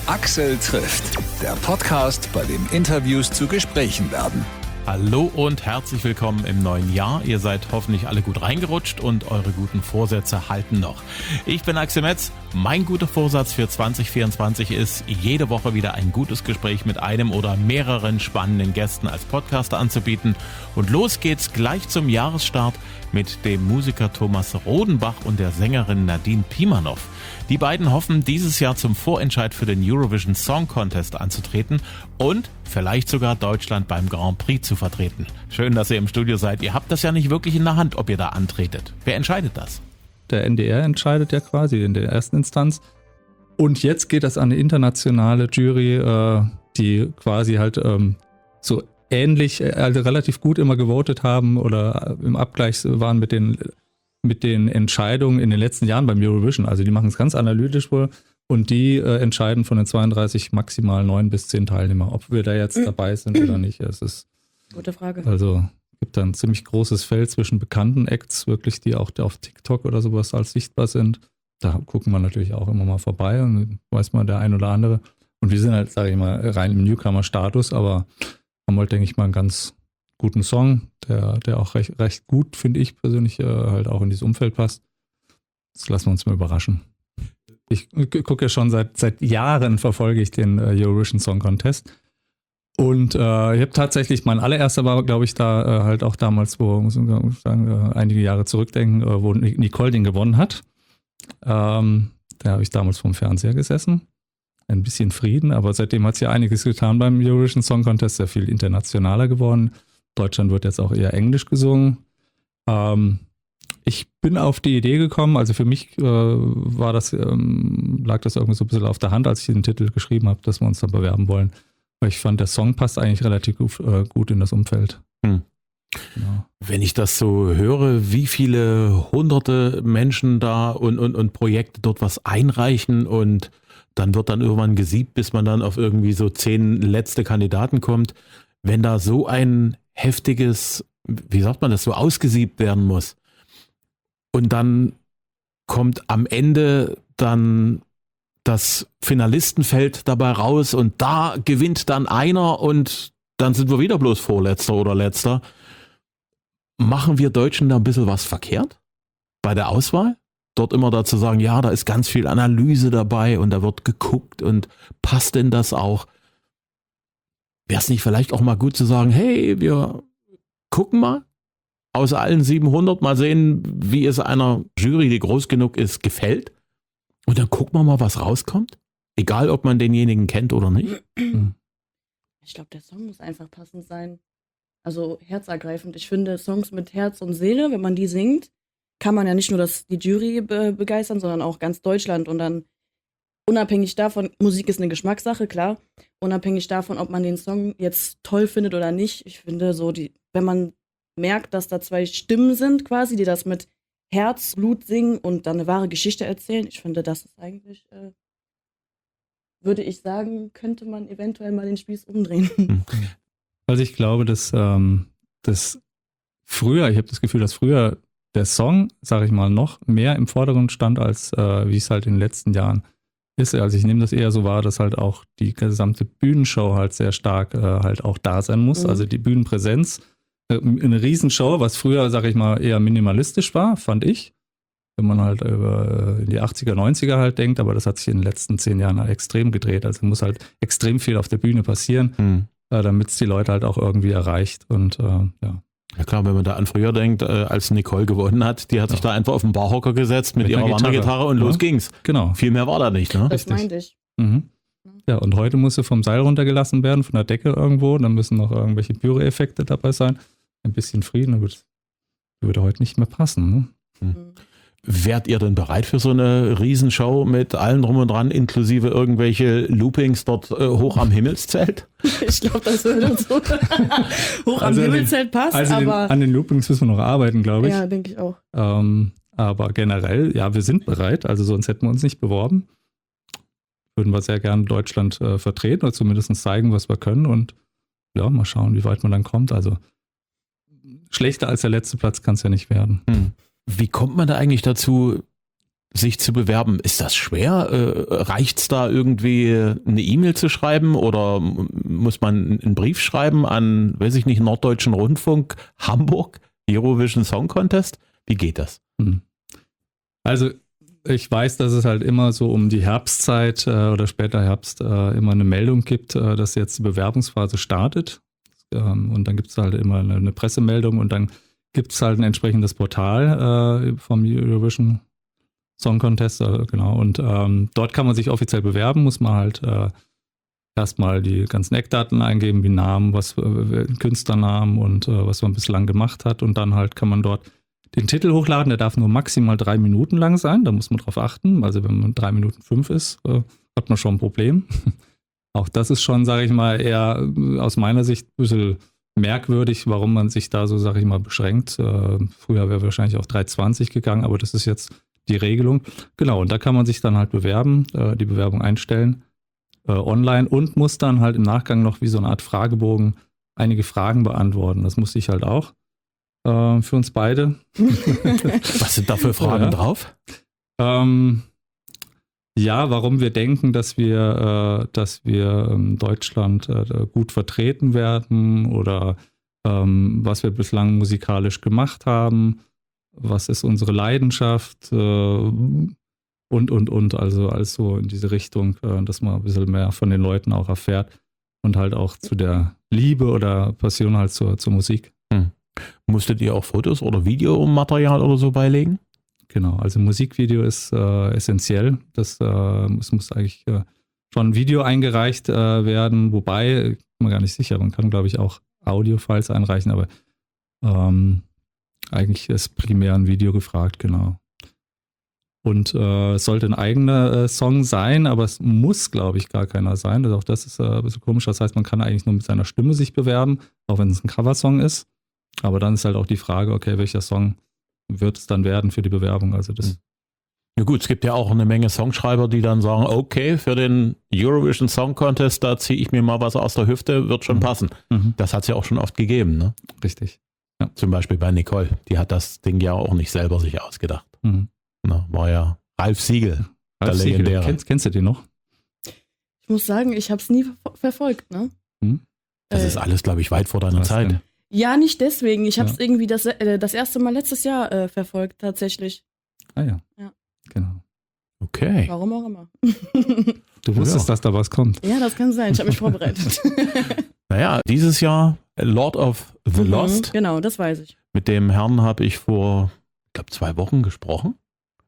Axel trifft, der Podcast, bei dem Interviews zu Gesprächen werden. Hallo und herzlich willkommen im neuen Jahr. Ihr seid hoffentlich alle gut reingerutscht und eure guten Vorsätze halten noch. Ich bin Axel Metz. Mein guter Vorsatz für 2024 ist, jede Woche wieder ein gutes Gespräch mit einem oder mehreren spannenden Gästen als Podcaster anzubieten. Und los geht's gleich zum Jahresstart mit dem Musiker Thomas Rodenbach und der Sängerin Nadine Pimanov. Die beiden hoffen, dieses Jahr zum Vorentscheid für den Eurovision Song Contest anzutreten und vielleicht sogar Deutschland beim Grand Prix zu vertreten. Schön, dass ihr im Studio seid. Ihr habt das ja nicht wirklich in der Hand, ob ihr da antretet. Wer entscheidet das? Der NDR entscheidet ja quasi in der ersten Instanz. Und jetzt geht das an eine internationale Jury, die quasi halt so ähnlich, also relativ gut immer gewotet haben oder im Abgleich waren mit den Entscheidungen in den letzten Jahren beim Eurovision. Also die machen es ganz analytisch wohl und die entscheiden von den 32 maximal 9 bis 10 Teilnehmer, ob wir da jetzt dabei sind oder nicht. Es ist gute Frage. Also gibt da ein ziemlich großes Feld zwischen bekannten Acts, wirklich, die auch auf TikTok oder sowas als sichtbar sind. Da gucken wir natürlich auch immer mal vorbei und weiß mal der ein oder andere. Und wir sind halt, sage ich mal, rein im Newcomer-Status, aber haben halt, denke ich mal, einen ganz guten Song, der auch recht gut, finde ich persönlich, halt auch in dieses Umfeld passt. Das lassen wir uns mal überraschen. Ich gucke ja schon seit Jahren, verfolge ich den Eurovision Song Contest. Und ich habe tatsächlich, mein allererster war, glaube ich, da halt auch damals, muss ich sagen, einige Jahre zurückdenken, wo Nicole den gewonnen hat. Da habe ich damals vorm Fernseher gesessen. Ein bisschen Frieden, aber seitdem hat es ja einiges getan beim Eurovision Song Contest, sehr viel internationaler geworden. Deutschland wird jetzt auch eher Englisch gesungen. Ich bin auf die Idee gekommen, also für mich lag das irgendwie so ein bisschen auf der Hand, als ich den Titel geschrieben habe, dass wir uns da bewerben wollen. Weil ich fand, der Song passt eigentlich relativ gut in das Umfeld. Genau. Wenn ich das so höre, wie viele hunderte Menschen da und Projekte dort was einreichen und dann wird dann irgendwann gesiebt, bis man dann auf irgendwie so 10 letzte Kandidaten kommt. Wenn da so ein heftiges, wie sagt man das, so ausgesiebt werden muss und dann kommt am Ende dann das Finalistenfeld dabei raus und da gewinnt dann einer und dann sind wir wieder bloß Vorletzter oder Letzter. Machen wir Deutschen da ein bisschen was verkehrt bei der Auswahl? Dort immer dazu sagen, ja, da ist ganz viel Analyse dabei und da wird geguckt und passt denn das auch? Wäre es nicht vielleicht auch mal gut zu sagen, hey, wir gucken mal aus allen 700, mal sehen, wie es einer Jury, die groß genug ist, gefällt und dann gucken wir mal, was rauskommt? Egal, ob man denjenigen kennt oder nicht. Ich glaube, der Song muss einfach passend sein. Also herzergreifend. Ich finde, Songs mit Herz und Seele, wenn man die singt, kann man ja nicht nur die Jury begeistern, sondern auch ganz Deutschland. Und dann unabhängig davon, Musik ist eine Geschmackssache, klar, unabhängig davon, ob man den Song jetzt toll findet oder nicht. Ich finde so, wenn man merkt, dass da 2 Stimmen sind quasi, die das mit Herzblut singen und dann eine wahre Geschichte erzählen, ich finde, das ist eigentlich, würde ich sagen, könnte man eventuell mal den Spieß umdrehen. Also ich glaube, dass früher, ich habe das Gefühl, dass früher der Song, sage ich mal, noch mehr im Vordergrund stand, als wie es halt in den letzten Jahren ist. Also ich nehme das eher so wahr, dass halt auch die gesamte Bühnenshow halt sehr stark halt auch da sein muss. Mhm. Also die Bühnenpräsenz, eine Riesenshow, was früher, sage ich mal, eher minimalistisch war, fand ich. Wenn man halt über die 80er, 90er halt denkt, aber das hat sich in den letzten 10 Jahren halt extrem gedreht. Also muss halt extrem viel auf der Bühne passieren, damit es die Leute halt auch irgendwie erreicht und ja. Ja klar, wenn man da an früher denkt, als Nicole gewonnen hat, die hat sich da einfach auf den Barhocker gesetzt mit ihrer Wandergitarre und los ging's. Genau. Viel mehr war da nicht, ne? Das meinte ich. Mhm. Ja, und heute muss sie vom Seil runtergelassen werden, von der Decke irgendwo, dann müssen noch irgendwelche Pyro-Effekte dabei sein. Ein bisschen Frieden, gut, würde heute nicht mehr passen, ne? Mhm. Wärt ihr denn bereit für so eine Riesenshow mit allem drum und dran, inklusive irgendwelche Loopings dort hoch am Himmelszelt? Ich glaube, das würde uns so hoch am Himmelszelt passen, aber an den Loopings müssen wir noch arbeiten, glaube ich. Ja, denke ich auch. Aber generell, ja, wir sind bereit, also sonst hätten wir uns nicht beworben. Würden wir sehr gerne Deutschland vertreten oder zumindest zeigen, was wir können und ja, mal schauen, wie weit man dann kommt. Also schlechter als der letzte Platz kann es ja nicht werden. Wie kommt man da eigentlich dazu, sich zu bewerben. Ist das schwer? Reicht's da irgendwie eine E-Mail zu schreiben oder muss man einen Brief schreiben an, weiß ich nicht, Norddeutschen Rundfunk, Hamburg, Eurovision Song Contest? Wie geht das? Also ich weiß, dass es halt immer so um die Herbstzeit oder später Herbst immer eine Meldung gibt, dass jetzt die Bewerbungsphase startet. Und dann gibt es halt immer eine Pressemeldung und dann gibt es halt ein entsprechendes Portal vom Eurovision Song Contest, genau. Und dort kann man sich offiziell bewerben, muss man halt erstmal die ganzen Eckdaten eingeben, wie Namen, Künstlernamen und was man bislang gemacht hat. Und dann halt kann man dort den Titel hochladen, der darf nur maximal 3 Minuten lang sein, da muss man drauf achten. Also wenn man 3 Minuten 5 ist, hat man schon ein Problem. Auch das ist schon, sage ich mal, eher aus meiner Sicht ein bisschen merkwürdig, warum man sich da so, sage ich mal, beschränkt. Früher wäre wahrscheinlich auch 3,20 gegangen, aber das ist jetzt die Regelung. Genau, und da kann man sich dann halt bewerben, die Bewerbung einstellen online und muss dann halt im Nachgang noch wie so eine Art Fragebogen einige Fragen beantworten. Das musste ich halt auch. Für uns beide. Was sind da für Fragen drauf? Ja, warum wir denken, dass wir Deutschland gut vertreten werden oder was wir bislang musikalisch gemacht haben, was ist unsere Leidenschaft und. Also so in diese Richtung, dass man ein bisschen mehr von den Leuten auch erfährt und halt auch zu der Liebe oder Passion halt zur Musik. Musstet ihr auch Fotos oder Videomaterial oder so beilegen? Genau, also Musikvideo ist essentiell. Es muss eigentlich schon ein Video eingereicht werden, wobei, ich bin mir gar nicht sicher, man kann, glaube ich, auch Audio-Files einreichen, aber eigentlich ist primär ein Video gefragt, genau. Und es sollte ein eigener Song sein, aber es muss, glaube ich, gar keiner sein. Also auch das ist ein bisschen komisch. Das heißt, man kann eigentlich nur mit seiner Stimme sich bewerben, auch wenn es ein Coversong ist. Aber dann ist halt auch die Frage, okay, welcher Song wird es dann werden für die Bewerbung? Also das. Ja gut, es gibt ja auch eine Menge Songschreiber, die dann sagen, okay, für den Eurovision Song Contest, da ziehe ich mir mal was aus der Hüfte, wird schon passen. Das hat es ja auch schon oft gegeben, ne? Richtig. Ja. Zum Beispiel bei Nicole, die hat das Ding ja auch nicht selber sich ausgedacht. Na, war ja Ralf Siegel, der Legendäre. Kennst du den noch? Ich muss sagen, ich habe es nie verfolgt, ne? Das ist alles, glaube ich, weit vor deiner Zeit. Denn? Ja, nicht deswegen. Ich habe es irgendwie das erste Mal letztes Jahr verfolgt, tatsächlich. Ah ja. Genau. Okay. Warum auch immer. Du wusstest, dass da was kommt. Ja, das kann sein. Ich habe mich vorbereitet. Naja, dieses Jahr Lord of the Lost. Genau, das weiß ich. Mit dem Herrn habe ich vor, ich glaube, 2 Wochen gesprochen.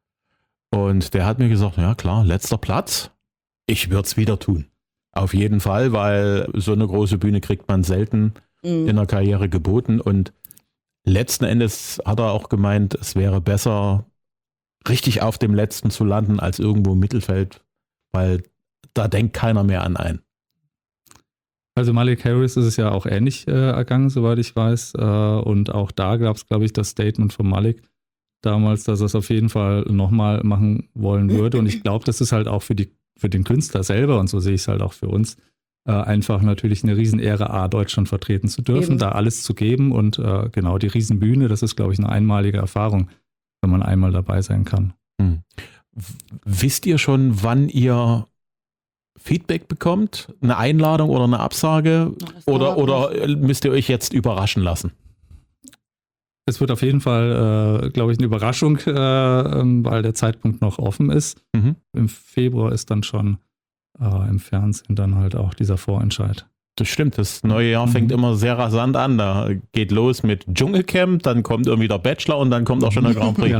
Und der hat mir gesagt, ja klar, letzter Platz. Ich würde es wieder tun. Auf jeden Fall, weil so eine große Bühne kriegt man selten in der Karriere geboten. Und letzten Endes hat er auch gemeint, es wäre besser, richtig auf dem Letzten zu landen, als irgendwo im Mittelfeld, weil da denkt keiner mehr an einen. Also Malik Harris ist es ja auch ähnlich ergangen, soweit ich weiß. Und auch da gab es, glaube ich, das Statement von Malik damals, dass er es auf jeden Fall nochmal machen wollen würde. Und ich glaube, das ist halt auch für den Künstler selber, und so sehe ich es halt auch für uns, einfach natürlich eine Riesenehre, Deutschland vertreten zu dürfen, da alles zu geben. Und genau, die Riesenbühne, das ist, glaube ich, eine einmalige Erfahrung, wenn man einmal dabei sein kann. Wisst ihr schon, wann ihr Feedback bekommt? Eine Einladung oder eine Absage? Oder müsst ihr euch jetzt überraschen lassen? Es wird auf jeden Fall, glaube ich, eine Überraschung, weil der Zeitpunkt noch offen ist. Im Februar ist dann schon im Fernsehen dann halt auch dieser Vorentscheid. Das stimmt, das neue Jahr fängt immer sehr rasant an. Da geht los mit Dschungelcamp, dann kommt irgendwie der Bachelor und dann kommt auch schon der Grand Prix. Ja.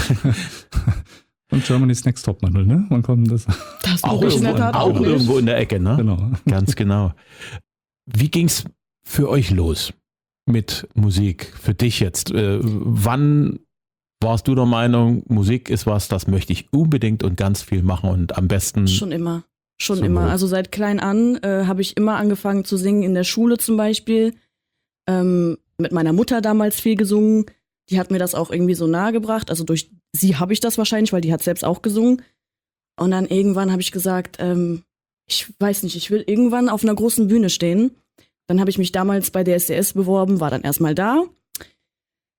Und Germany's Next Topmodel, ne? Wann kommt das? Das auch ich in der Tat auch nicht. Irgendwo in der Ecke, ne? Genau. Ganz genau. Wie ging's für euch los mit Musik? Für dich jetzt? Wann warst du der Meinung, Musik ist was, das möchte ich unbedingt und ganz viel machen und am besten? Schon immer. Also seit klein an habe ich immer angefangen zu singen, in der Schule zum Beispiel. Mit meiner Mutter damals viel gesungen. Die hat mir das auch irgendwie so nahegebracht. Also durch sie habe ich das wahrscheinlich, weil die hat selbst auch gesungen. Und dann irgendwann habe ich gesagt, ich weiß nicht, ich will irgendwann auf einer großen Bühne stehen. Dann habe ich mich damals bei der SDS beworben, war dann erstmal da.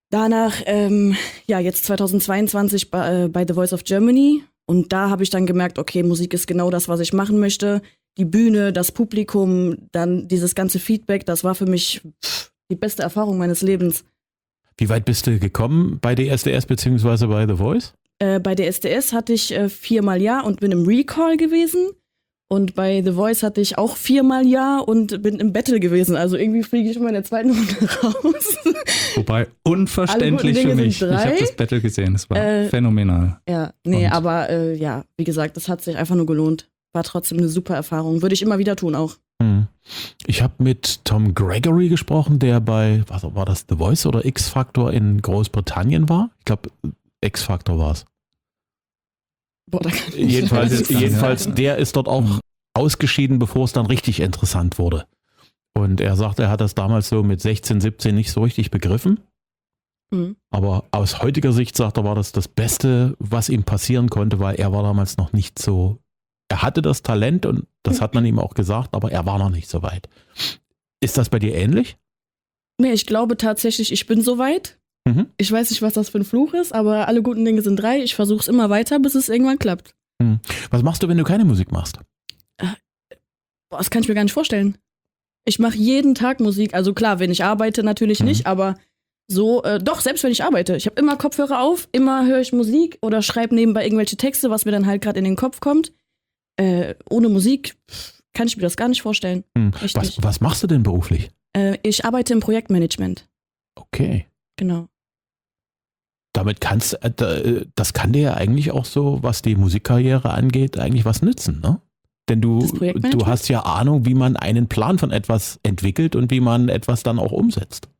Danach, jetzt 2022 bei The Voice of Germany. Und da habe ich dann gemerkt, okay, Musik ist genau das, was ich machen möchte. Die Bühne, das Publikum, dann dieses ganze Feedback, das war für mich die beste Erfahrung meines Lebens. Wie weit bist du gekommen bei DSDS beziehungsweise bei The Voice? Bei der SDS hatte ich 4-mal Ja und bin im Recall gewesen. Und bei The Voice hatte ich auch 4-mal Ja und bin im Battle gewesen. Also irgendwie fliege ich immer in der zweiten Runde raus. Wobei unverständlich für mich. Ich habe das Battle gesehen, es war phänomenal. Ja, aber wie gesagt, das hat sich einfach nur gelohnt. War trotzdem eine super Erfahrung. Würde ich immer wieder tun auch. Ich habe mit Tom Gregory gesprochen, der bei, was war das, The Voice oder X-Factor in Großbritannien war? Ich glaube, X-Factor war es. Boah, da kann ich Jedenfalls, der ist dort auch ausgeschieden, bevor es dann richtig interessant wurde. Und er sagt, er hat das damals so mit 16, 17 nicht so richtig begriffen. Aber aus heutiger Sicht, sagt er, war das Beste, was ihm passieren konnte, weil er war damals noch nicht so, er hatte das Talent und das hat man ihm auch gesagt, aber er war noch nicht so weit. Ist das bei dir ähnlich? Nee, ich glaube tatsächlich, ich bin so weit. Ich weiß nicht, was das für ein Fluch ist, aber alle guten Dinge sind 3. Ich versuche es immer weiter, bis es irgendwann klappt. Was machst du, wenn du keine Musik machst? Das kann ich mir gar nicht vorstellen. Ich mache jeden Tag Musik. Also klar, wenn ich arbeite, natürlich nicht, aber so, doch, selbst wenn ich arbeite. Ich habe immer Kopfhörer auf, immer höre ich Musik oder schreibe nebenbei irgendwelche Texte, was mir dann halt gerade in den Kopf kommt. Ohne Musik kann ich mir das gar nicht vorstellen. Was machst du denn beruflich? Ich arbeite im Projektmanagement. Okay. Genau. Damit das kann dir ja eigentlich auch so, was die Musikkarriere angeht, eigentlich was nützen, ne? Denn du hast ja Ahnung, wie man einen Plan von etwas entwickelt und wie man etwas dann auch umsetzt.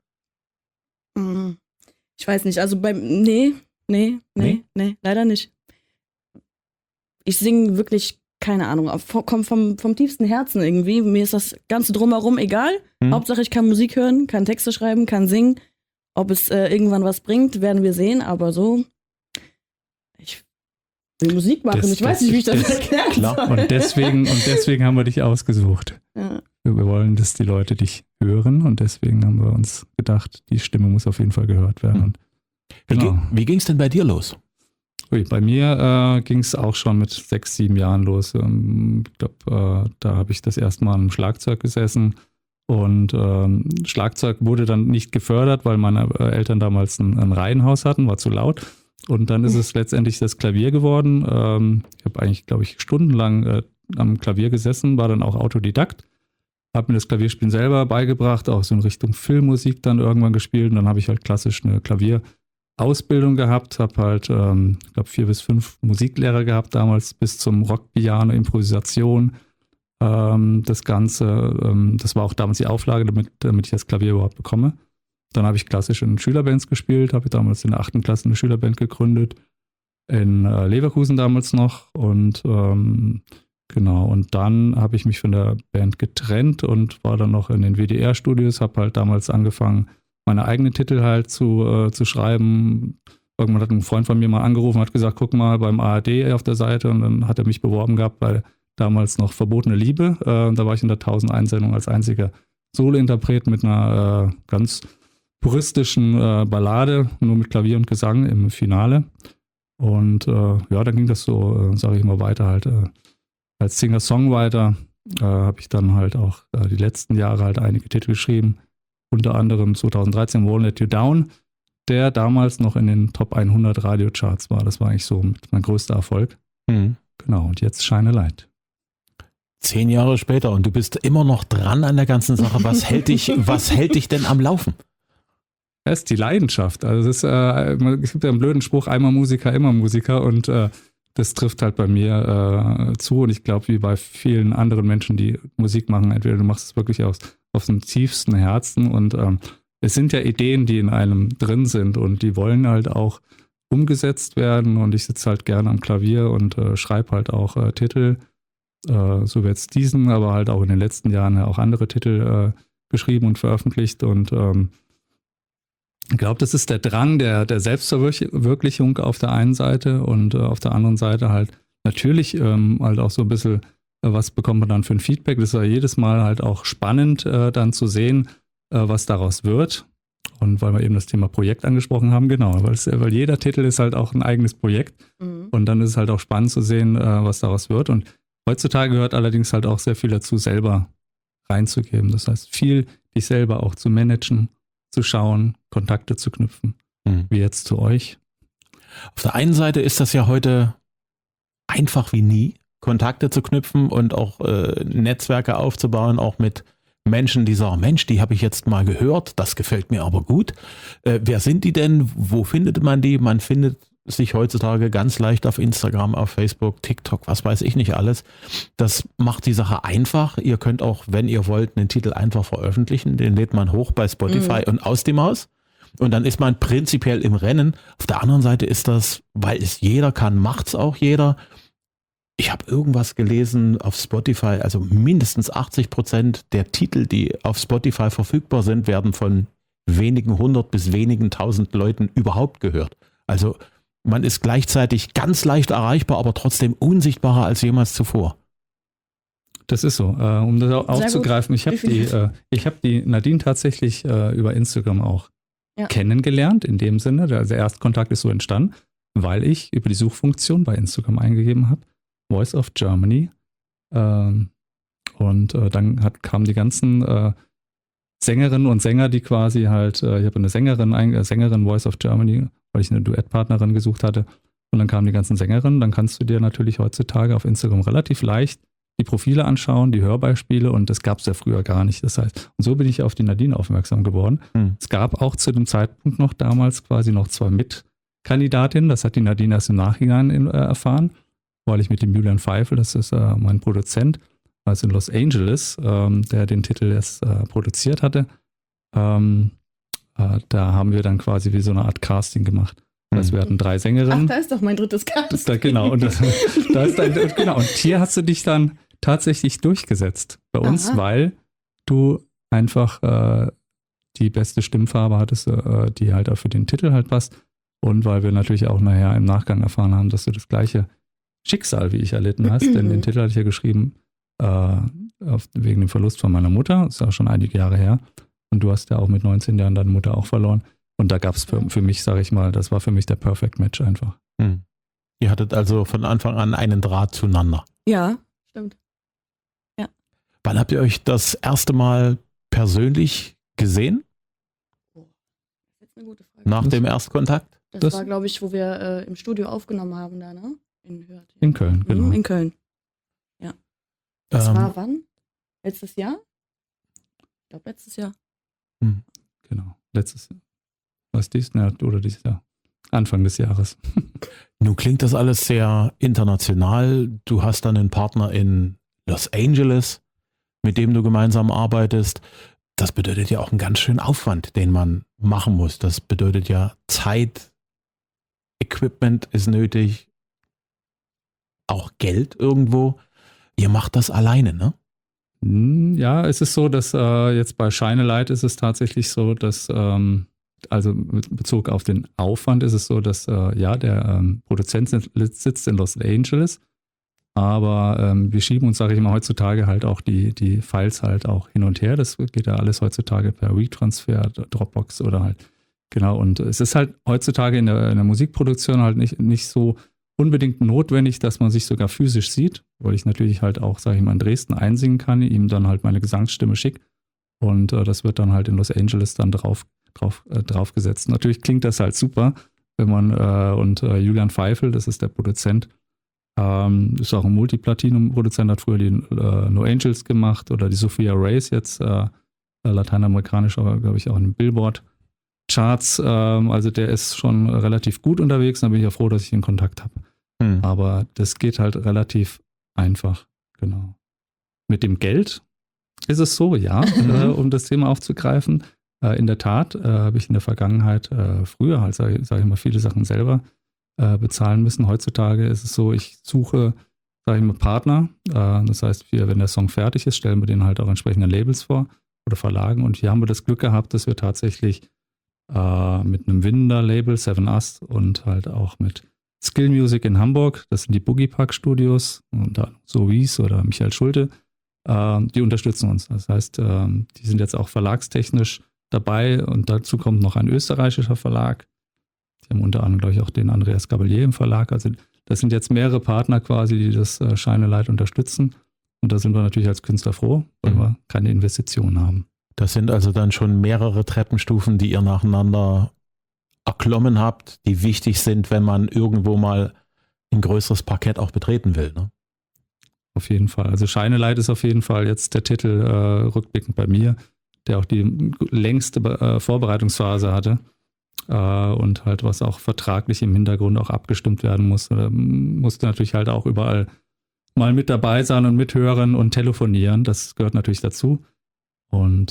Ich weiß nicht, also nee, leider nicht. Ich singe wirklich, keine Ahnung, kommt vom tiefsten Herzen irgendwie. Mir ist das Ganze drumherum egal. Hauptsache ich kann Musik hören, kann Texte schreiben, kann singen. Ob es irgendwann was bringt, werden wir sehen, aber so, ich will Musik machen. Ich weiß nicht, wie ich das erklären soll. Und deswegen haben wir dich ausgesucht. Ja. Wir wollen, dass die Leute dich hören und deswegen haben wir uns gedacht, die Stimme muss auf jeden Fall gehört werden. Und, genau. Wie ging es denn bei dir los? Bei mir ging es auch schon mit 6, 7 Jahren los. Ich glaube, da habe ich das erste Mal am Schlagzeug gesessen. Und Schlagzeug wurde dann nicht gefördert, weil meine Eltern damals ein Reihenhaus hatten, war zu laut. Und dann ist es letztendlich das Klavier geworden. Ich habe eigentlich, glaube ich, stundenlang am Klavier gesessen, war dann auch Autodidakt. Habe mir das Klavierspielen selber beigebracht, auch so in Richtung Filmmusik dann irgendwann gespielt. Und dann habe ich halt klassisch eine Klavierausbildung gehabt. Habe halt, ich glaube, 4 bis 5 Musiklehrer gehabt damals, bis zum Rock, Piano, Improvisation. Das Ganze, das war auch damals die Auflage, damit ich das Klavier überhaupt bekomme. Dann habe ich klassisch in Schülerbands gespielt, habe damals in der 8. Klasse eine Schülerband gegründet, in Leverkusen damals noch und genau, und dann habe ich mich von der Band getrennt und war dann noch in den WDR-Studios, habe halt damals angefangen, meine eigenen Titel halt zu schreiben. Irgendwann hat ein Freund von mir mal angerufen, hat gesagt, guck mal beim ARD auf der Seite und dann hat er mich beworben gehabt bei damals noch Verbotene Liebe. Da war ich in der 1001-Sendung als einziger Solo-Interpret mit einer ganz puristischen Ballade, nur mit Klavier und Gesang im Finale. Und dann ging das so, sage ich mal, weiter halt. Als Singer-Songwriter habe ich dann halt auch die letzten Jahre halt einige Titel geschrieben. Unter anderem 2013 Won't Let You Down, der damals noch in den Top 100 Radiocharts war. Das war eigentlich so mein größter Erfolg. Genau, und jetzt Shine a Light. 10 Jahre später und du bist immer noch dran an der ganzen Sache. Was hält dich denn am Laufen? Das ist die Leidenschaft. Also es gibt ja einen blöden Spruch, einmal Musiker, immer Musiker und das trifft halt bei mir zu und ich glaube, wie bei vielen anderen Menschen, die Musik machen, entweder du machst es wirklich aus dem tiefsten Herzen und es sind ja Ideen, die in einem drin sind und die wollen halt auch umgesetzt werden und ich sitze halt gerne am Klavier und schreibe halt auch Titel. So wie jetzt diesen, aber halt auch in den letzten Jahren ja auch andere Titel geschrieben und veröffentlicht und ich glaube, das ist der Drang der Selbstverwirklichung auf der einen Seite und auf der anderen Seite halt natürlich halt auch so ein bisschen, was bekommt man dann für ein Feedback. Das ist ja jedes Mal halt auch spannend dann zu sehen, was daraus wird Und weil wir eben das Thema Projekt angesprochen haben, genau, weil jeder Titel ist halt auch ein eigenes Projekt. Und dann ist es halt auch spannend zu sehen, was daraus wird. Und heutzutage gehört allerdings halt auch sehr viel dazu, selber reinzugeben. Das heißt, viel dich selber auch zu managen, zu schauen, Kontakte zu knüpfen, wie jetzt zu euch. Auf der einen Seite ist das ja heute einfach wie nie, Kontakte zu knüpfen und auch Netzwerke aufzubauen, auch mit Menschen, die sagen, Mensch, die habe ich jetzt mal gehört, das gefällt mir aber gut. Wer sind die denn? Wo findet man die? Man findet sich heutzutage ganz leicht auf Instagram, auf Facebook, TikTok, was weiß ich nicht alles. Das macht die Sache einfach. Ihr könnt auch, wenn ihr wollt, einen Titel einfach veröffentlichen. Den lädt man hoch bei Spotify und aus die Maus. Und dann ist man prinzipiell im Rennen. Auf der anderen Seite ist das, weil es jeder kann, macht es auch jeder. Ich habe irgendwas gelesen auf Spotify, also mindestens 80% der Titel, die auf Spotify verfügbar sind, werden von wenigen 100 bis wenigen 1000 Leuten überhaupt gehört. Also man ist gleichzeitig ganz leicht erreichbar, aber trotzdem unsichtbarer als jemals zuvor. Das ist so. Um das aufzugreifen, ich habe die Nadine tatsächlich über Instagram auch kennengelernt, in dem Sinne. Der Erstkontakt ist so entstanden, weil ich über die Suchfunktion bei Instagram eingegeben habe, Voice of Germany. Und dann kamen die ganzen Sängerinnen und Sänger, die quasi halt, ich habe eine Sängerin Voice of Germany, weil ich eine Duettpartnerin gesucht hatte. Und dann kamen die ganzen Sängerinnen. Dann kannst du dir natürlich heutzutage auf Instagram relativ leicht die Profile anschauen, die Hörbeispiele, und das gab es ja früher gar nicht. Das heißt, und so bin ich auf die Nadine aufmerksam geworden. Es gab auch zu dem Zeitpunkt noch damals quasi noch 2 Mitkandidatinnen. Das hat die Nadine erst im Nachhinein erfahren, weil ich mit dem Julian Pfeifel, das ist mein Produzent, also in Los Angeles, der den Titel erst produziert hatte, da haben wir dann quasi wie so eine Art Casting gemacht. Also wir hatten 3 Sängerinnen. Ach, da ist doch mein drittes Casting. Genau, und und hier hast du dich dann tatsächlich durchgesetzt bei uns, weil du einfach die beste Stimmfarbe hattest, die halt auch für den Titel halt passt, und weil wir natürlich auch nachher im Nachgang erfahren haben, dass du das gleiche Schicksal wie ich erlitten hast, denn den Titel hatte ich ja geschrieben wegen dem Verlust von meiner Mutter, das ist auch schon einige Jahre her, und du hast ja auch mit 19 Jahren deine Mutter auch verloren, und da gab es für mich, sage ich mal, das war für mich der Perfect Match einfach. Ihr hattet also von Anfang an einen Draht zueinander. Ja, stimmt. Ja. Wann habt ihr euch das erste Mal persönlich gesehen? Das ist jetzt eine gute Frage. Nach dem Erstkontakt? Das war, glaube ich, wo wir im Studio aufgenommen haben da, ne? In Köln, genau. In Köln. Ja. Das war wann? Letztes Jahr? Ich glaube, letztes Jahr. Genau, letztes Jahr. Was dies? Ja, oder dieses Jahr. Anfang des Jahres. Nun klingt das alles sehr international. Du hast dann einen Partner in Los Angeles, mit dem du gemeinsam arbeitest. Das bedeutet ja auch einen ganz schönen Aufwand, den man machen muss. Das bedeutet ja Zeit, Equipment ist nötig, auch Geld irgendwo. Ihr macht das alleine, ne? Ja, es ist so, dass jetzt bei Shine a Light ist es tatsächlich so, dass also mit Bezug auf den Aufwand ist es so, dass der Produzent sitzt in Los Angeles, aber wir schieben uns, sage ich mal, heutzutage halt auch die Files halt auch hin und her. Das geht ja alles heutzutage per WeTransfer, Dropbox oder halt, genau. Und es ist halt heutzutage in der Musikproduktion halt nicht so unbedingt notwendig, dass man sich sogar physisch sieht, weil ich natürlich halt auch, sage ich mal, in Dresden einsingen kann, ihm dann halt meine Gesangsstimme schicke, und das wird dann halt in Los Angeles dann draufgesetzt. Natürlich klingt das halt super, wenn man Julian Pfeifel, das ist der Produzent, ist auch ein Multiplatinum-Produzent, hat früher die No Angels gemacht oder die Sophia Reyes jetzt, lateinamerikanisch, aber glaube ich auch in den Billboard-Charts. Also der ist schon relativ gut unterwegs, da bin ich ja froh, dass ich den Kontakt habe. Aber das geht halt relativ einfach, genau. Mit dem Geld ist es so, ja, um das Thema aufzugreifen. In der Tat habe ich in der Vergangenheit früher halt, sage ich mal, viele Sachen selber bezahlen müssen. Heutzutage ist es so, ich suche, sage ich mal, Partner. Das heißt, wenn der Song fertig ist, stellen wir den halt auch entsprechende Labels vor oder Verlagen. Und hier haben wir das Glück gehabt, dass wir tatsächlich mit einem Winder-Label, 7us, und halt auch mit Skill Music in Hamburg, das sind die Boogie Park Studios, und da so Wies oder Michael Schulte, die unterstützen uns. Das heißt, die sind jetzt auch verlagstechnisch dabei und dazu kommt noch ein österreichischer Verlag. Die haben unter anderem, glaube ich, auch den Andreas Gabalier im Verlag. Also das sind jetzt mehrere Partner quasi, die das Shine a Light unterstützen. Und da sind wir natürlich als Künstler froh, weil wir keine Investitionen haben. Das sind also dann schon mehrere Treppenstufen, die ihr nacheinander erklommen habt, die wichtig sind, wenn man irgendwo mal ein größeres Parkett auch betreten will. Ne? Auf jeden Fall. Also Shine a Light ist auf jeden Fall jetzt der Titel rückblickend bei mir, der auch die längste Vorbereitungsphase hatte und halt was auch vertraglich im Hintergrund auch abgestimmt werden musste. Da musste natürlich halt auch überall mal mit dabei sein und mithören und telefonieren. Das gehört natürlich dazu. Und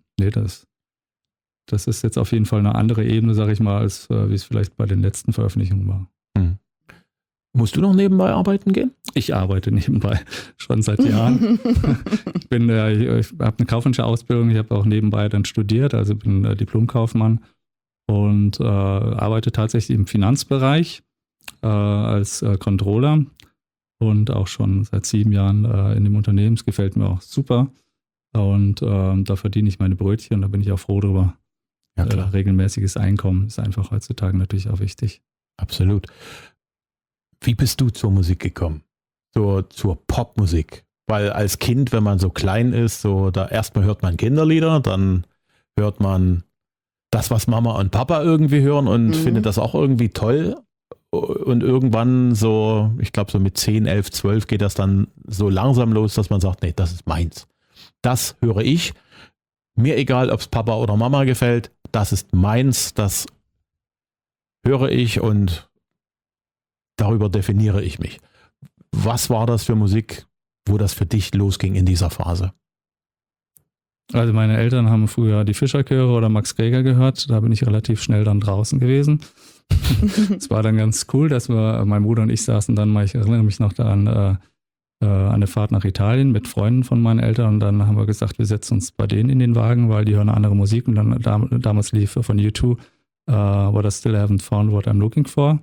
das ist jetzt auf jeden Fall eine andere Ebene, sage ich mal, als wie es vielleicht bei den letzten Veröffentlichungen war. Musst du noch nebenbei arbeiten gehen? Ich arbeite nebenbei schon seit Jahren. Ich habe eine kaufmännische Ausbildung, ich habe auch nebenbei dann studiert, also bin Diplomkaufmann und arbeite tatsächlich im Finanzbereich als Controller und auch schon seit 7 Jahren in dem Unternehmen. Es gefällt mir auch super und da verdiene ich meine Brötchen und da bin ich auch froh drüber. Ja, klar. Regelmäßiges Einkommen ist einfach heutzutage natürlich auch wichtig. Absolut. Wie bist du zur Musik gekommen? Zur Popmusik? Weil als Kind, wenn man so klein ist, erstmal hört man Kinderlieder, dann hört man das, was Mama und Papa irgendwie hören und findet das auch irgendwie toll. Und irgendwann ich glaube so mit 10, 11, 12 geht das dann so langsam los, dass man sagt, nee, das ist meins. Das höre ich. Mir egal, ob es Papa oder Mama gefällt, das ist meins, das höre ich und darüber definiere ich mich. Was war das für Musik, wo das für dich losging in dieser Phase? Also meine Eltern haben früher die Fischerchöre oder Max Greger gehört. Da bin ich relativ schnell dann draußen gewesen. Es war dann ganz cool, dass mein Bruder und ich saßen dann mal, ich erinnere mich noch daran, an eine Fahrt nach Italien mit Freunden von meinen Eltern. Und dann haben wir gesagt, wir setzen uns bei denen in den Wagen, weil die hören eine andere Musik. Und dann damals lief von U2 What I Still Haven't Found What I'm Looking For.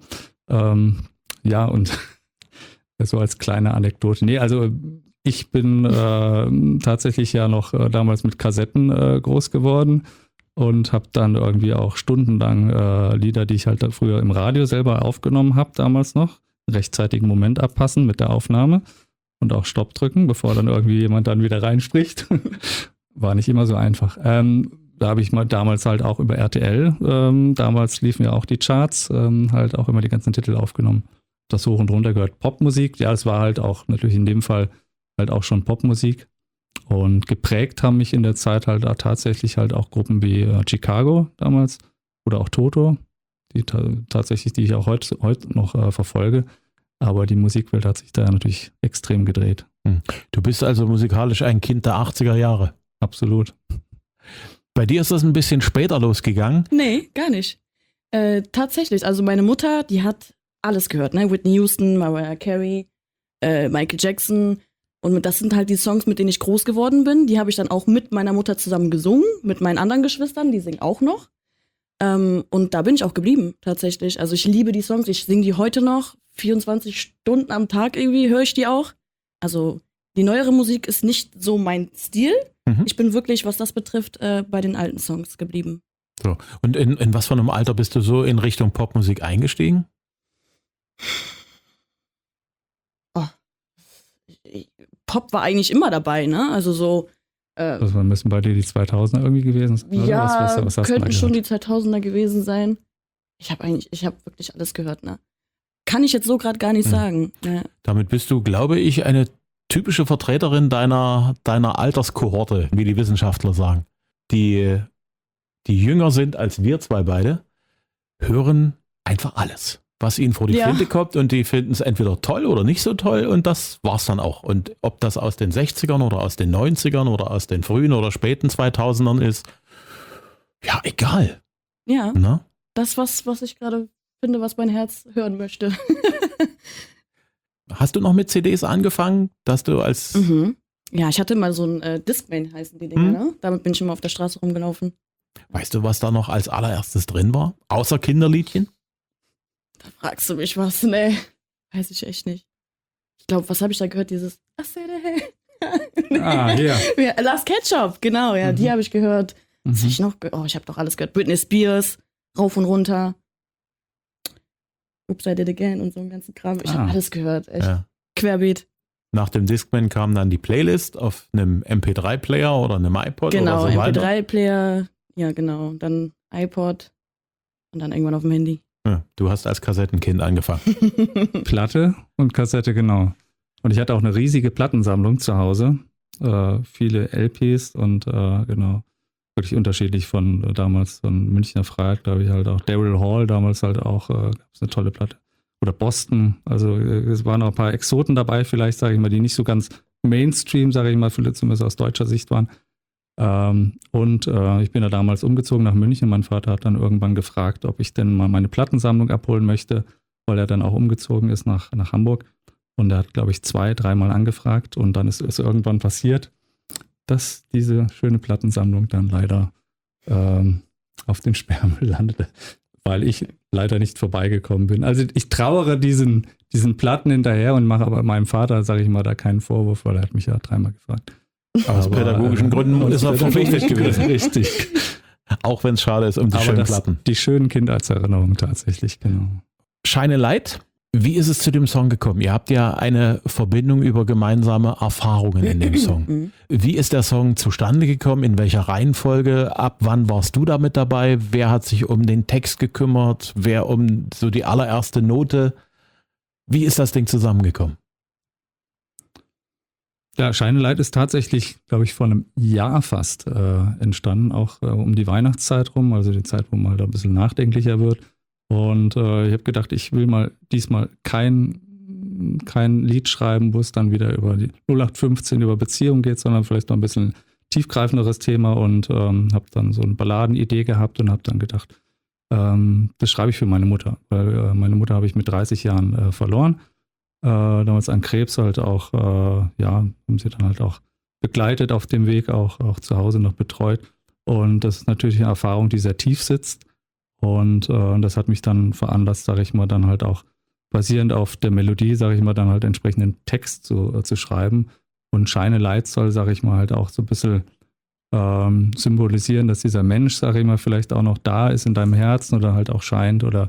Ja, und so als kleine Anekdote. Nee, also ich bin tatsächlich ja noch damals mit Kassetten groß geworden und habe dann irgendwie auch stundenlang Lieder, die ich halt früher im Radio selber aufgenommen habe, damals noch, rechtzeitigen Moment abpassen mit der Aufnahme und auch Stopp drücken, bevor dann irgendwie jemand dann wieder reinspricht. War nicht immer so einfach. Da habe ich mal damals halt auch über RTL, damals liefen ja auch die Charts, halt auch immer die ganzen Titel aufgenommen. Das hoch und runter gehört. Popmusik, ja, es war halt auch natürlich in dem Fall halt auch schon Popmusik. Und geprägt haben mich in der Zeit halt auch tatsächlich halt auch Gruppen wie Chicago damals oder auch Toto, die ich auch heute noch verfolge. Aber die Musikwelt hat sich da natürlich extrem gedreht. Du bist also musikalisch ein Kind der 80er Jahre. Absolut. Bei dir ist das ein bisschen später losgegangen? Nee, gar nicht. Tatsächlich, also meine Mutter, die hat alles gehört, ne? Whitney Houston, Mariah Carey, Michael Jackson. Und das sind halt die Songs, mit denen ich groß geworden bin. Die habe ich dann auch mit meiner Mutter zusammen gesungen, mit meinen anderen Geschwistern, die singen auch noch. Und da bin ich auch geblieben, tatsächlich. Also ich liebe die Songs, ich singe die heute noch. 24 Stunden am Tag irgendwie höre ich die auch. Also die neuere Musik ist nicht so mein Stil. Ich bin wirklich, was das betrifft, bei den alten Songs geblieben. So. Und in was für einem Alter bist du so in Richtung Popmusik eingestiegen? Pop war eigentlich immer dabei, ne? Also so. Das müssen bei dir die 2000er irgendwie gewesen sein? Ja, was hast könnten schon die 2000er gewesen sein. Ich habe wirklich alles gehört, ne? Kann ich jetzt so gerade gar nicht sagen. Ja. Damit bist du, glaube ich, eine typische Vertreterin deiner Alterskohorte, wie die Wissenschaftler sagen. Die jünger sind als wir zwei beide, hören einfach alles, was ihnen vor die Flinte kommt, und die finden es entweder toll oder nicht so toll, und das war's dann auch. Und ob das aus den 60ern oder aus den 90ern oder aus den frühen oder späten 2000ern ist, ja, egal. Ja, Na? das, was ich gerade finde, was mein Herz hören möchte. Hast du noch mit CDs angefangen, dass du als... Ja, ich hatte mal so ein Discman, heißen die Dinger, ne? Damit bin ich immer auf der Straße rumgelaufen. Weißt du, was da noch als allererstes drin war? Außer Kinderliedchen? Da fragst du mich was, ne? Weiß ich echt nicht. Ich glaube, was habe ich da gehört? Dieses I said hey. Ah, ja. Last Ketchup, genau, ja, die habe ich gehört. Was hab ich noch ich habe doch alles gehört. Britney Spears, rauf und runter. Oops, I Did It Again und so einen ganzen Kram. Ich habe alles gehört, echt. Ja. Querbeet. Nach dem Discman kam dann die Playlist auf einem MP3-Player oder einem iPod genau, oder so weiter. Genau, MP3-Player, ja genau. Dann iPod und dann irgendwann auf dem Handy. Ja, du hast als Kassettenkind angefangen. Platte und Kassette, genau. Und ich hatte auch eine riesige Plattensammlung zu Hause. Viele LPs und genau, wirklich unterschiedlich von damals von Münchner Freiheit, glaube ich, halt auch Daryl Hall, damals halt auch, gab es eine tolle Platte. Oder Boston, also es waren auch ein paar Exoten dabei, vielleicht, sage ich mal, die nicht so ganz Mainstream, sage ich mal, zumindest aus deutscher Sicht waren. Ich bin da damals umgezogen nach München. Mein Vater hat dann irgendwann gefragt, ob ich denn mal meine Plattensammlung abholen möchte, weil er dann auch umgezogen ist nach Hamburg. Und er hat, glaube ich, 2-3 Mal angefragt und dann ist es irgendwann passiert, dass diese schöne Plattensammlung dann leider auf den Sperrmüll landete, weil ich leider nicht vorbeigekommen bin. Also ich trauere diesen Platten hinterher und mache aber meinem Vater, sage ich mal, da keinen Vorwurf, weil er hat mich ja 3-mal gefragt. Aus pädagogischen Gründen ist er verpflichtet gewesen. Richtig. Auch wenn es schade ist um die schönen Platten. Die schönen Kindheitserinnerungen tatsächlich, genau. Shine a Light. Wie ist es zu dem Song gekommen? Ihr habt ja eine Verbindung über gemeinsame Erfahrungen in dem Song. Wie ist der Song zustande gekommen? In welcher Reihenfolge? Ab wann warst du da mit dabei? Wer hat sich um den Text gekümmert? Wer um so die allererste Note? Wie ist das Ding zusammengekommen? Ja, Shine a Light ist tatsächlich, glaube ich, vor einem Jahr fast entstanden, auch um die Weihnachtszeit rum, also die Zeit, wo man halt ein bisschen nachdenklicher wird. Und ich habe gedacht, ich will mal diesmal kein Lied schreiben, wo es dann wieder über die 0815 über Beziehung geht, sondern vielleicht noch ein bisschen tiefgreifenderes Thema und habe dann so eine Balladenidee gehabt und habe dann gedacht, das schreibe ich für meine Mutter, weil meine Mutter habe ich mit 30 Jahren verloren. Damals an Krebs halt auch, haben sie dann halt auch begleitet auf dem Weg, auch zu Hause noch betreut. Und das ist natürlich eine Erfahrung, die sehr tief sitzt. Und das hat mich dann veranlasst, sage ich mal, dann halt auch basierend auf der Melodie, sage ich mal, dann halt entsprechenden Text zu schreiben. Und Shine a Light soll, sage ich mal, halt auch so ein bisschen symbolisieren, dass dieser Mensch, sage ich mal, vielleicht auch noch da ist in deinem Herzen oder halt auch scheint. Oder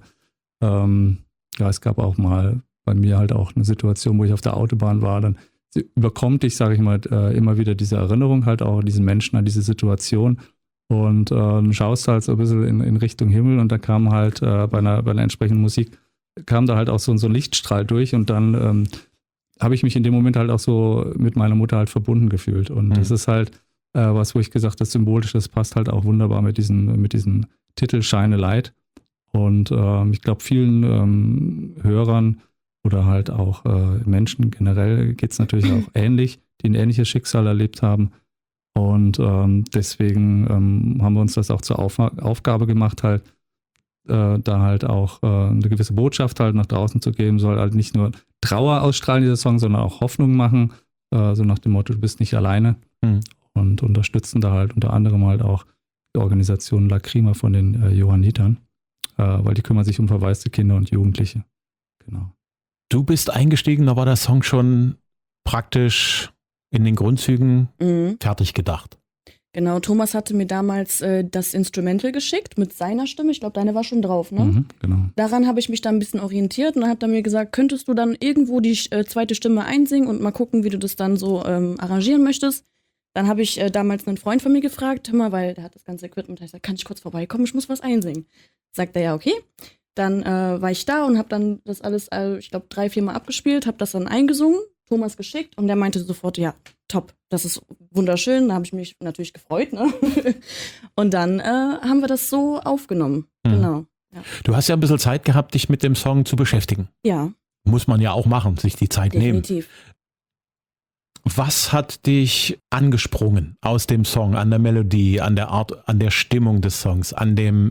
es gab auch mal bei mir halt auch eine Situation, wo ich auf der Autobahn war, dann überkommt dich, sage ich mal, immer wieder diese Erinnerung halt auch an diesen Menschen, an diese Situation und schaust halt so ein bisschen in Richtung Himmel und da kam halt bei einer entsprechenden Musik, kam da halt auch so ein Lichtstrahl durch und dann habe ich mich in dem Moment halt auch so mit meiner Mutter halt verbunden gefühlt und das ist halt was, wo ich gesagt habe, symbolisch, das passt halt auch wunderbar mit diesem Titel Shine a Light und ich glaube vielen Hörern oder halt auch Menschen generell geht es natürlich auch ähnlich, die ein ähnliches Schicksal erlebt haben. Und deswegen haben wir uns das auch zur Aufgabe gemacht, halt da halt auch eine gewisse Botschaft halt nach draußen zu geben, soll halt nicht nur Trauer ausstrahlen, dieser Song, sondern auch Hoffnung machen, so nach dem Motto, du bist nicht alleine. Und unterstützen da halt unter anderem halt auch die Organisation Lacrima von den Johannitern, weil die kümmern sich um verwaiste Kinder und Jugendliche. Genau. Du bist eingestiegen, da war der Song schon praktisch in den Grundzügen fertig gedacht. Genau, Thomas hatte mir damals das Instrumental geschickt mit seiner Stimme. Ich glaube, deine war schon drauf, ne? Genau. Daran habe ich mich dann ein bisschen orientiert und dann hat er mir gesagt, könntest du dann irgendwo die zweite Stimme einsingen und mal gucken, wie du das dann so arrangieren möchtest. Dann habe ich damals einen Freund von mir gefragt, hör mal, weil der hat das ganze Equipment. Ich gesagt, kann ich kurz vorbeikommen, ich muss was einsingen. Sagt er, ja, okay. Dann war ich da und habe dann das alles, ich glaube, 3-4 Mal abgespielt, habe das dann eingesungen, Thomas geschickt und der meinte sofort, ja, top, das ist wunderschön. Da habe ich mich natürlich gefreut, ne? Und dann haben wir das so aufgenommen, genau. Ja. Du hast ja ein bisschen Zeit gehabt, dich mit dem Song zu beschäftigen. Ja. Muss man ja auch machen, sich die Zeit Definitiv. nehmen. Was hat dich angesprungen aus dem Song, an der Melodie, an der Art, an der Stimmung des Songs, an den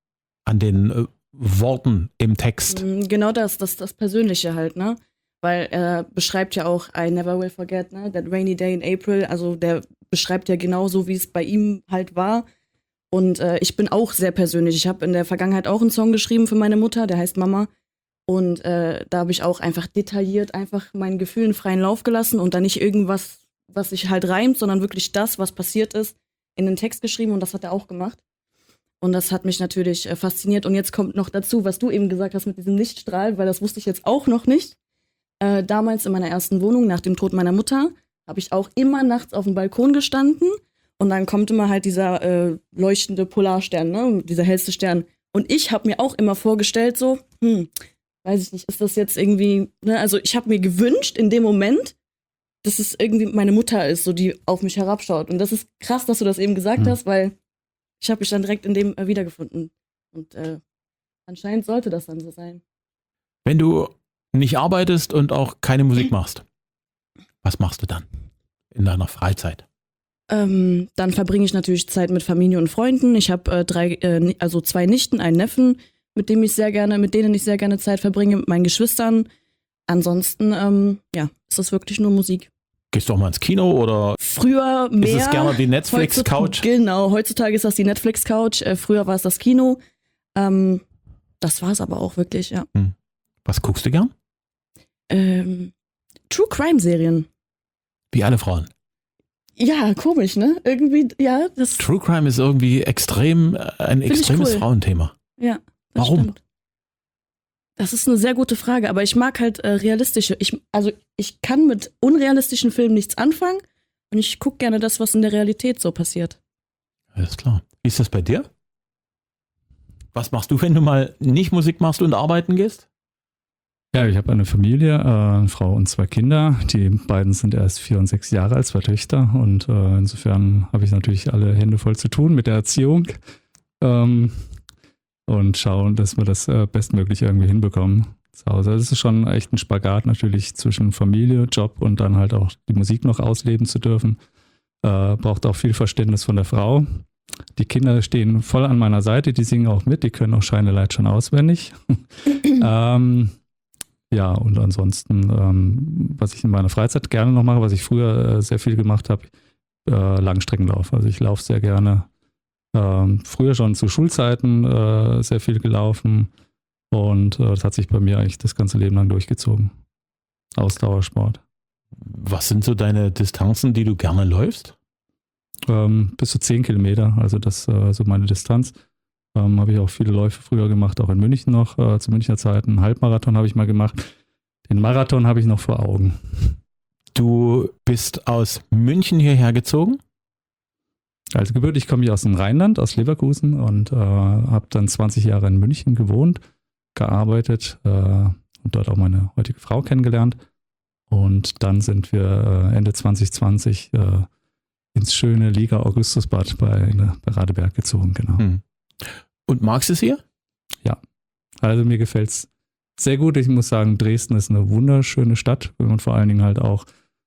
Worten im Text? Genau das Persönliche halt, ne? Weil er beschreibt ja auch I never will forget, ne? That rainy day in April. Also der beschreibt ja genauso, wie es bei ihm halt war. Und ich bin auch sehr persönlich. Ich habe in der Vergangenheit auch einen Song geschrieben für meine Mutter, der heißt Mama. Und da habe ich auch einfach detailliert einfach meinen Gefühlen freien Lauf gelassen und dann nicht irgendwas, was sich halt reimt, sondern wirklich das, was passiert ist, in den Text geschrieben und das hat er auch gemacht. Und das hat mich natürlich fasziniert. Und jetzt kommt noch dazu, was du eben gesagt hast mit diesem Lichtstrahl, weil das wusste ich jetzt auch noch nicht. Damals in meiner ersten Wohnung, nach dem Tod meiner Mutter, habe ich auch immer nachts auf dem Balkon gestanden. Und dann kommt immer halt dieser leuchtende Polarstern, ne? Dieser hellste Stern. Und ich habe mir auch immer vorgestellt, so, weiß ich nicht, ist das jetzt irgendwie, ne? Also ich habe mir gewünscht in dem Moment, dass es irgendwie meine Mutter ist, so die auf mich herabschaut. Und das ist krass, dass du das eben gesagt hast, weil ich habe mich dann direkt in dem wiedergefunden. Und anscheinend sollte das dann so sein. Wenn du nicht arbeitest und auch keine Musik machst, was machst du dann in deiner Freizeit? Dann verbringe ich natürlich Zeit mit Familie und Freunden. Ich habe 2 Nichten, einen Neffen, mit denen ich sehr gerne Zeit verbringe, mit meinen Geschwistern. Ansonsten, ist das wirklich nur Musik. Gehst du auch mal ins Kino oder früher mehr? Ist es gerne die Netflix-Couch? Genau, heutzutage ist das die Netflix-Couch. Früher war es das Kino. Das war es aber auch wirklich, ja. Was guckst du gern? True Crime-Serien. Wie alle Frauen. Ja, komisch, ne? Irgendwie, ja. True Crime ist irgendwie ein extremes Frauenthema. Ja. Warum? Stimmt. Das ist eine sehr gute Frage, aber ich mag halt realistische. Ich kann mit unrealistischen Filmen nichts anfangen und ich gucke gerne das, was in der Realität so passiert. Alles klar. Wie ist das bei dir? Was machst du, wenn du mal nicht Musik machst und arbeiten gehst? Ja, ich habe eine Familie, eine Frau und 2 Kinder. Die beiden sind erst 4 und 6 Jahre alt, 2 Töchter. Und insofern habe ich natürlich alle Hände voll zu tun mit der Erziehung. Und schauen, dass wir das bestmöglich irgendwie hinbekommen zu Hause. Das ist schon echt ein Spagat natürlich zwischen Familie, Job und dann halt auch die Musik noch ausleben zu dürfen. Braucht auch viel Verständnis von der Frau. Die Kinder stehen voll an meiner Seite, die singen auch mit, die können auch Shine a Light schon auswendig. Ja, und ansonsten, was ich in meiner Freizeit gerne noch mache, was ich früher sehr viel gemacht habe, Langstreckenlauf. Also ich laufe sehr gerne. Früher schon zu Schulzeiten sehr viel gelaufen und das hat sich bei mir eigentlich das ganze Leben lang durchgezogen. Ausdauersport. Was sind so deine Distanzen, die du gerne läufst? Bis zu 10 Kilometer, also das ist so meine Distanz. Habe ich auch viele Läufe früher gemacht, auch in München noch, zu Münchner Zeiten. Einen Halbmarathon habe ich mal gemacht. Den Marathon habe ich noch vor Augen. Du bist aus München hierher gezogen? Also gebürtig komme ich aus dem Rheinland, aus Leverkusen und habe dann 20 Jahre in München gewohnt, gearbeitet und dort auch meine heutige Frau kennengelernt. Und dann sind wir Ende 2020 ins schöne Liga Augustusbad bei Radeberg gezogen, genau. Und magst du es hier? Ja, also mir gefällt es sehr gut. Ich muss sagen, Dresden ist eine wunderschöne Stadt, wenn man vor allen Dingen halt auch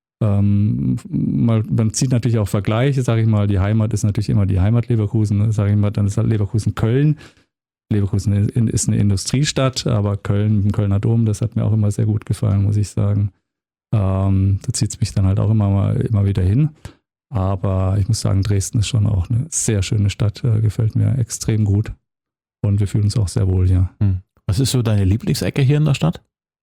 man zieht natürlich auch Vergleiche, sage ich mal, die Heimat ist natürlich immer die Heimat Leverkusen, sage ich mal, dann ist halt Leverkusen Köln. Leverkusen ist eine Industriestadt, aber Köln, mit dem Kölner Dom, das hat mir auch immer sehr gut gefallen, muss ich sagen. Da zieht es mich dann halt auch immer wieder hin. Aber ich muss sagen, Dresden ist schon auch eine sehr schöne Stadt, gefällt mir extrem gut und wir fühlen uns auch sehr wohl hier. Was ist so deine Lieblingsecke hier in der Stadt?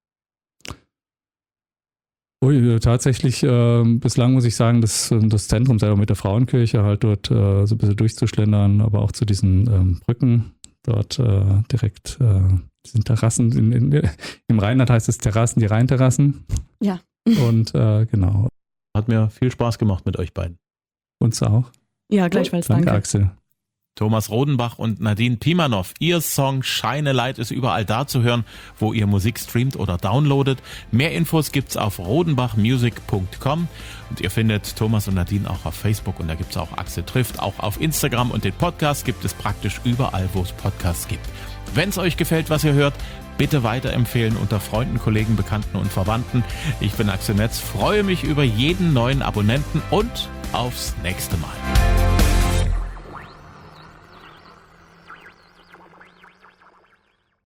Tatsächlich, bislang muss ich sagen, das Zentrum selber mit der Frauenkirche halt dort so ein bisschen durchzuschlendern, aber auch zu diesen Brücken, dort direkt diesen Terrassen, im Rheinland heißt es Terrassen, die Rheinterrassen. Ja. Und genau. Hat mir viel Spaß gemacht mit euch beiden. Uns auch. Ja, gleichfalls, danke. Danke, Axel. Thomas Rodenbach und Nadine Pimanov. Ihr Song Shine a Light ist überall da zu hören, wo ihr Musik streamt oder downloadet. Mehr Infos gibt's auf rodenbachmusic.com und ihr findet Thomas und Nadine auch auf Facebook und da gibt's auch Axel trifft, auch auf Instagram und den Podcast gibt es praktisch überall, wo es Podcasts gibt. Wenn es euch gefällt, was ihr hört, bitte weiterempfehlen unter Freunden, Kollegen, Bekannten und Verwandten. Ich bin Axel Metz, freue mich über jeden neuen Abonnenten und aufs nächste Mal.